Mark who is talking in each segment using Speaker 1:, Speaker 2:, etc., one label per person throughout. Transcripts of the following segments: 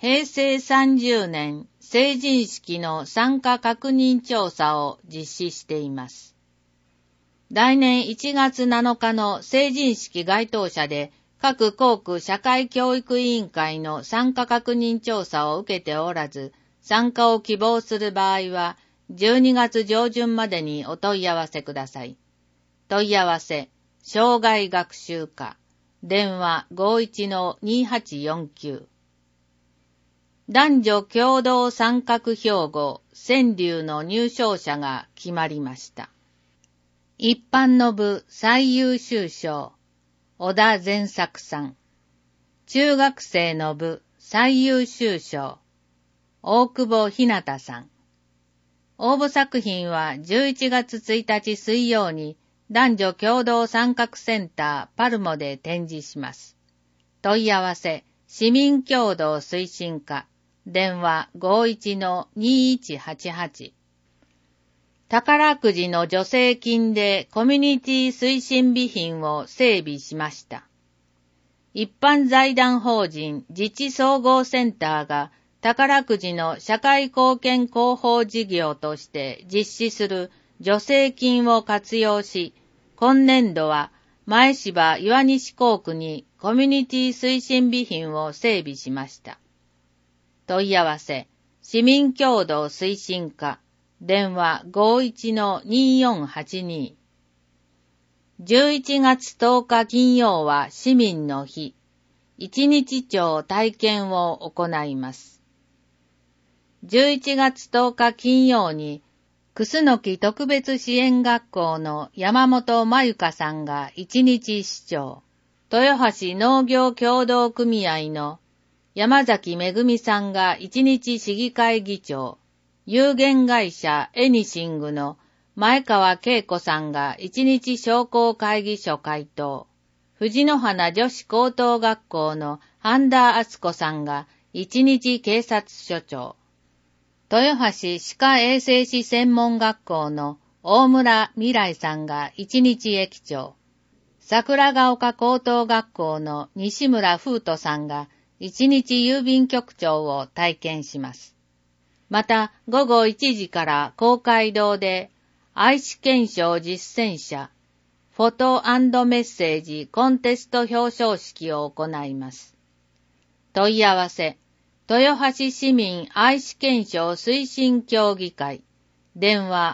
Speaker 1: 平成30年成人式の参加確認調査を実施しています。来年1月7日の成人式該当者で各校区社会教育委員会の参加確認調査を受けておらず、参加を希望する場合は12月上旬までにお問い合わせください。問い合わせ、障害学習課、電話 51-2849。男女共同参画標語、川柳の入賞者が決まりました。一般の部最優秀賞、小田善作さん。中学生の部最優秀賞、大久保ひなたさん。応募作品は11月1日水曜に男女共同参画センターパルモで展示します。問い合わせ、市民共同推進課、電話 51-2188。宝くじの助成金でコミュニティ推進備品を整備しました。一般財団法人自治総合センターが宝くじの社会貢献広報事業として実施する助成金を活用し、今年度は前芝岩西校区にコミュニティ推進備品を整備しました。問い合わせ、市民共同推進課、電話 51-2482。11月10日金曜は市民の日。一日町体験を行います。11月10日金曜に、楠木特別支援学校の山本真由香さんが一日市長、豊橋農業協同組合の山崎めぐみさんが一日市議会議長、有限会社エニシングの前川恵子さんが一日商工会議所会頭、藤の花女子高等学校の半田敦子さんが一日警察署長、豊橋歯科衛生士専門学校の大村未来さんが一日駅長、桜ヶ丘高等学校の西村風斗さんが一日郵便局長を体験します。また午後1時から公会堂で愛知県賞実践者フォト&メッセージコンテスト表彰式を行います。問い合わせ、豊橋市民愛知県賞推進協議会、電話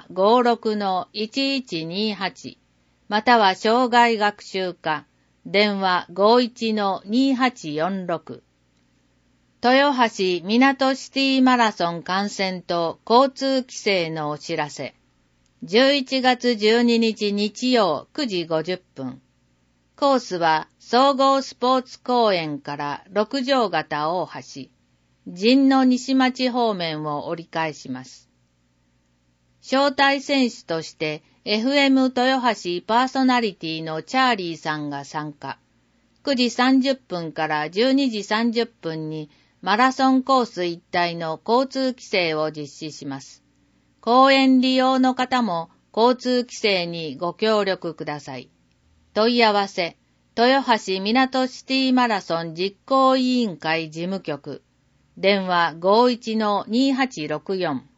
Speaker 1: 56-1128、または障害学習課、電話 51-2846。豊橋港シティマラソン観戦と交通規制のお知らせ。11月12日日曜9時50分。コースは総合スポーツ公園から六条型大橋、神野西町方面を折り返します。招待選手として FM 豊橋パーソナリティのチャーリーさんが参加。9時30分から12時30分にマラソンコース一帯の交通規制を実施します。公園利用の方も交通規制にご協力ください。問い合わせ、豊橋港シティマラソン実行委員会事務局、電話 51-2864。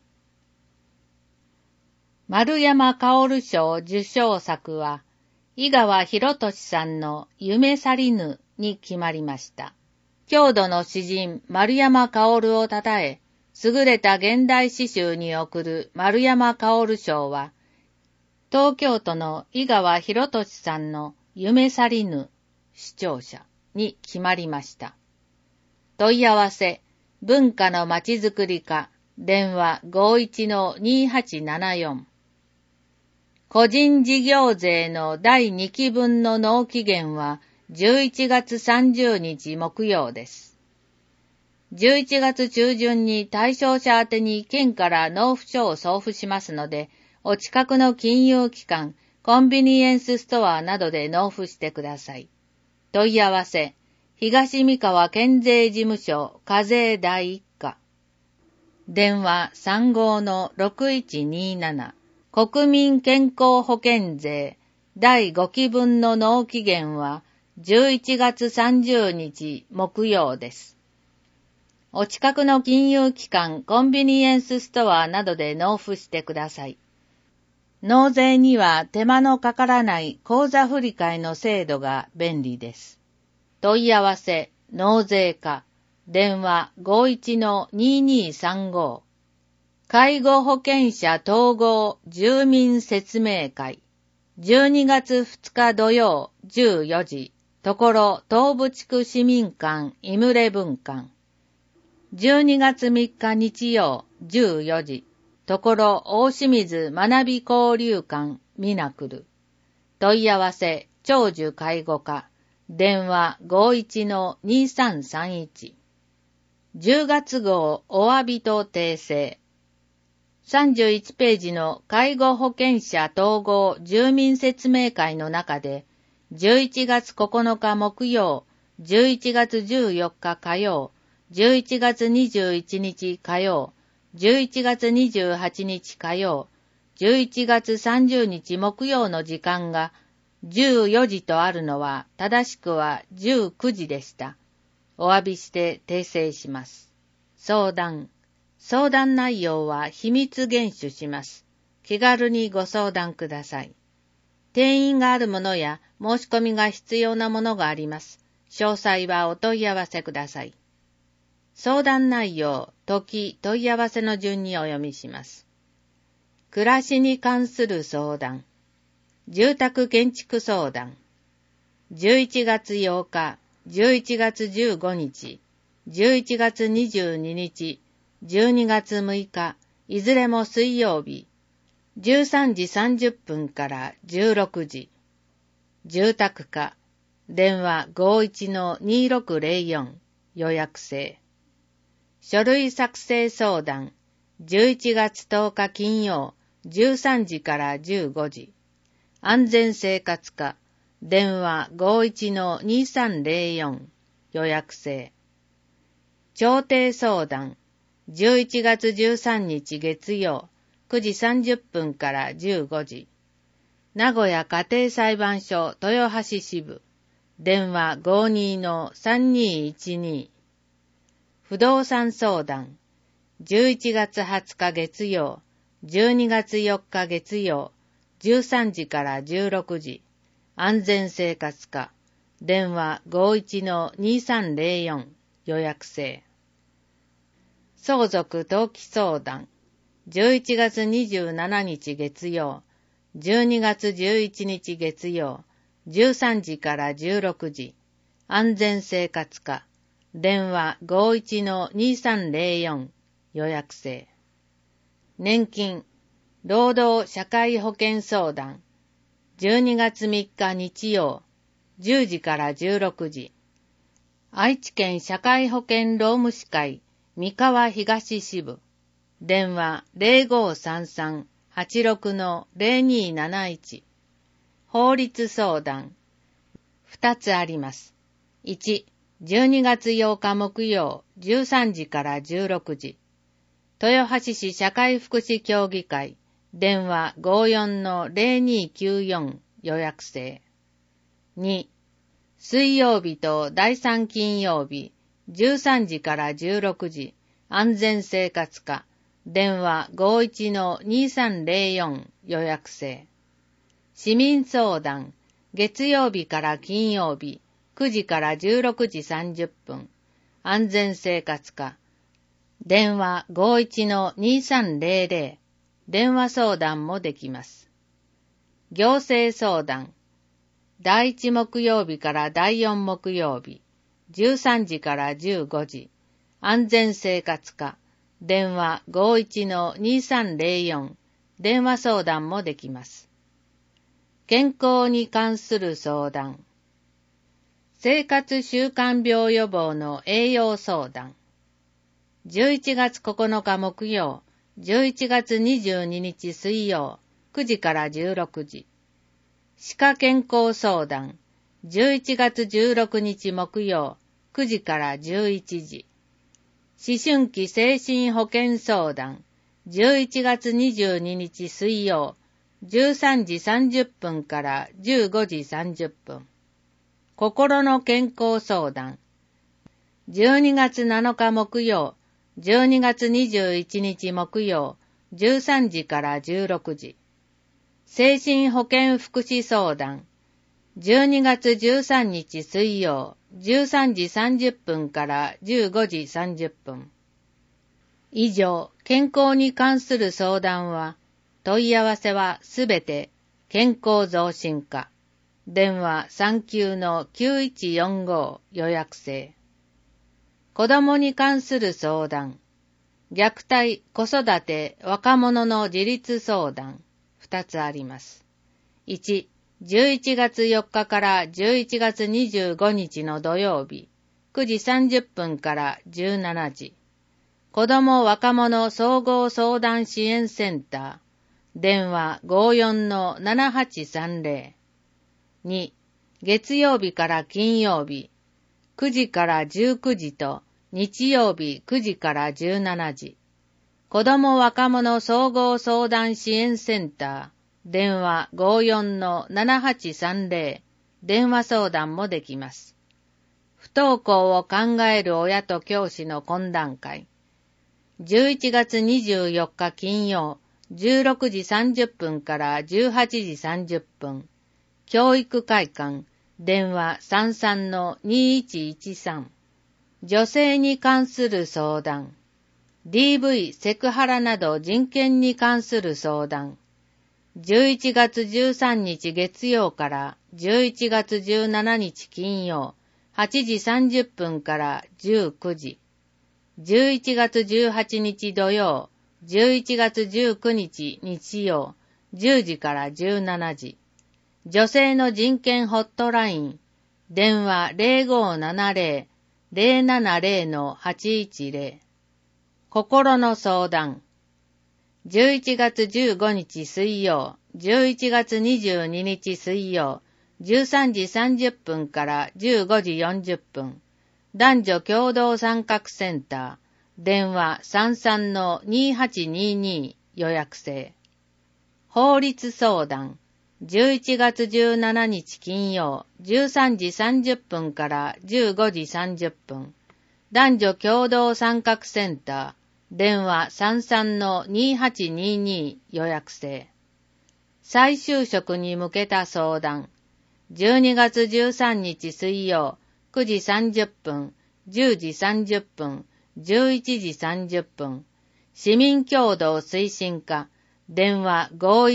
Speaker 1: 丸山薫賞受賞作は、井川博俊さんの夢去りぬに決まりました。郷土の詩人丸山薫をたたえ、優れた現代詩集に贈る丸山薫賞は、東京都の井川博俊さんの夢去りぬ視聴者に決まりました。問い合わせ、文化のまちづくり課、電話 51-2874。個人事業税の第2期分の納期限は11月30日木曜です。11月中旬に対象者宛てに県から納付書を送付しますので、お近くの金融機関、コンビニエンスストアなどで納付してください。問い合わせ、東三河県税事務所課税第一課。電話 35-6127。国民健康保険税第5期分の納期限は11月30日木曜です。 お近くの金融機関、コンビニエンスストアなどで納付してください。納税には手間のかからない口座振替の制度が便利です。問い合わせ、納税課、電話 51-2235。介護保険者統合住民説明会。12月2日土曜14時、ところ東部地区市民館イムレ分館。12月3日日曜14時、ところ大清水学び交流館ミナクル。問い合わせ長寿介護課。電話 51-2331。10月号お詫びと訂正。31ページの介護保険者統合住民説明会の中で、11月9日木曜、11月14日火曜、11月21日火曜、11月28日火曜、11月30日木曜の時間が14時とあるのは正しくは19時でした。お詫びして訂正します。相談内容は秘密厳守します。気軽にご相談ください。定員があるものや申し込みが必要なものがあります。詳細はお問い合わせください。相談内容、問い合わせの順にお読みします。暮らしに関する相談。住宅建築相談。11月8日、11月15日、11月22日、12月6日、いずれも水曜日、13時30分から16時。住宅課、電話 51-2604、予約制。書類作成相談、11月10日金曜、13時から15時。安全生活課、電話 51-2304、予約制。調停相談、11月13日月曜、9時30分から15時。名古屋家庭裁判所豊橋支部、電話 52-3212。不動産相談、11月20日月曜、12月4日月曜、13時から16時。安全生活課、電話 51-2304、予約制。相続登記相談、11月27日月曜、12月11日月曜、13時から16時。安全生活課、電話 51-2304、予約制。年金、労働社会保険相談、12月3日日曜、10時から16時。愛知県社会保険労務士会、三河東支部、電話 0533-86-0271。法律相談、2つあります。1、12月8日木曜、13時から16時。豊橋市社会福祉協議会、電話 54-0294、予約制。2、水曜日と第3金曜日、13時から16時、安全生活課、電話 51-2304、予約制。市民相談、月曜日から金曜日、9時から16時30分、安全生活課、電話 51-2300、電話相談もできます。行政相談、第1木曜日から第4木曜日、13時から15時、安全生活課、電話 51-2304、電話相談もできます。健康に関する相談、生活習慣病予防の栄養相談、11月9日木曜、11月22日水曜、9時から16時。歯科健康相談、11月16日木曜、9時から11時。思春期精神保健相談、11月22日水曜、13時30分から15時30分。心の健康相談、 12月7日木曜、12月21日木曜、13時から16時。精神保健福祉相談、12月13日水曜、13時30分から15時30分。以上、健康に関する相談は、問い合わせはすべて健康増進課。電話39-9145予約制。子供に関する相談、虐待、子育て、若者の自立相談、2つあります。1、11月4日から11月25日の土曜日、9時30分から17時。子供若者総合相談支援センター、電話54-7830。2、月曜日から金曜日、9時から19時と日曜日9時から17時。子供若者総合相談支援センター、電話54-7830。電話相談もできます。不登校を考える親と教師の懇談会。11月24日金曜、16時30分から18時30分。教育会館、電話33-2113。女性に関する相談。DV、セクハラなど人権に関する相談。11月13日月曜から11月17日金曜、8時30分から19時。11月18日土曜、11月19日日曜、10時から17時。女性の人権ホットライン、電話0570-070-810。心の相談。11月15日水曜、11月22日水曜、13時30分から15時40分。男女共同参画センター、電話33-2822予約制。法律相談。11月17日金曜、13時30分から15時30分。男女共同参画センター、電話33-2822予約制。再就職に向けた相談。12月13日水曜、9時30分、10時30分、11時30分。市民協働推進課。電話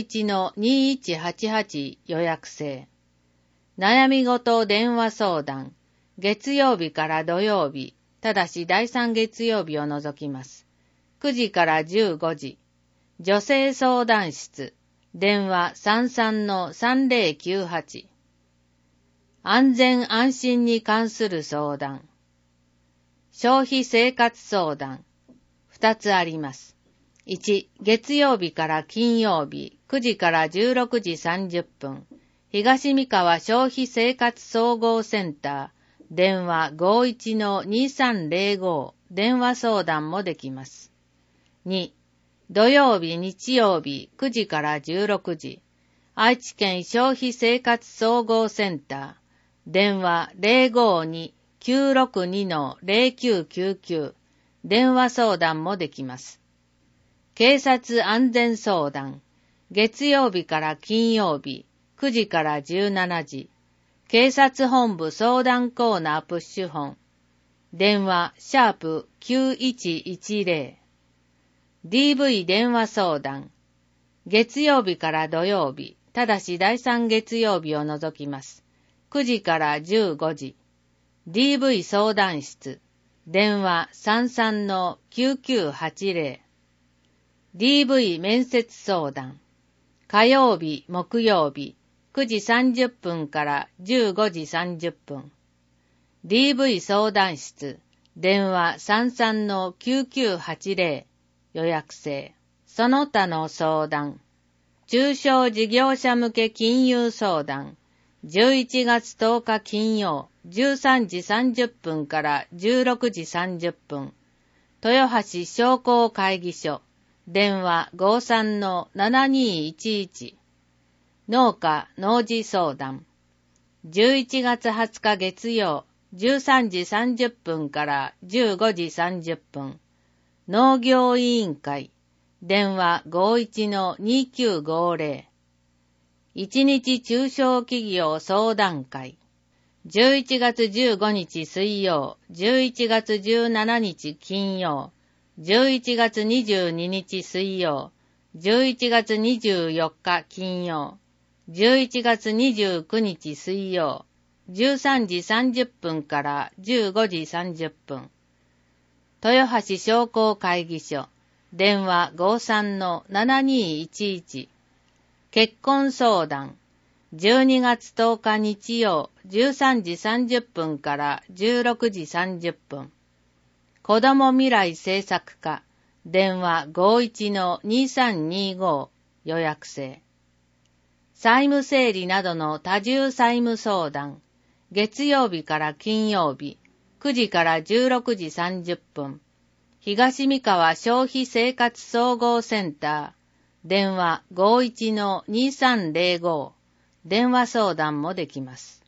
Speaker 1: 51-2188予約制。悩み事電話相談。月曜日から土曜日、ただし第3月曜日を除きます。9時から15時。女性相談室。電話33-3098。安全安心に関する相談。消費生活相談。2つあります。1、月曜日から金曜日、9時から16時30分。東三河消費生活総合センター、電話51-2305、電話相談もできます。2、土曜日、日曜日、9時から16時。愛知県消費生活総合センター、電話052-962-0999、電話相談もできます。警察安全相談。月曜日から金曜日、9時から17時。警察本部相談コーナープッシュ本。電話#9110。DV 電話相談。月曜日から土曜日、ただし第3月曜日を除きます。9時から15時。DV 相談室。電話33-9980。DV 面接相談。火曜日、木曜日、9時30分から15時30分。DV 相談室。電話33-9980。予約制。その他の相談。中小事業者向け金融相談。11月10日金曜、13時30分から16時30分。豊橋商工会議所。電話53-7211。農家農事相談。11月20日月曜、 13時30分から15時30分。農業委員会、電話 51-2950。一日中小企業相談会。11月15日水曜、11月17日金曜、11月22日水曜、11月24日金曜、11月29日水曜、13時30分から15時30分。豊橋商工会議所、電話 53-7211。結婚相談。12月10日日曜、13時30分から16時30分。子ども未来政策課、電話 51-2325 予約制。債務整理などの多重債務相談。月曜日から金曜日、9時から16時30分。東三河消費生活総合センター、電話 51-2305。電話相談もできます。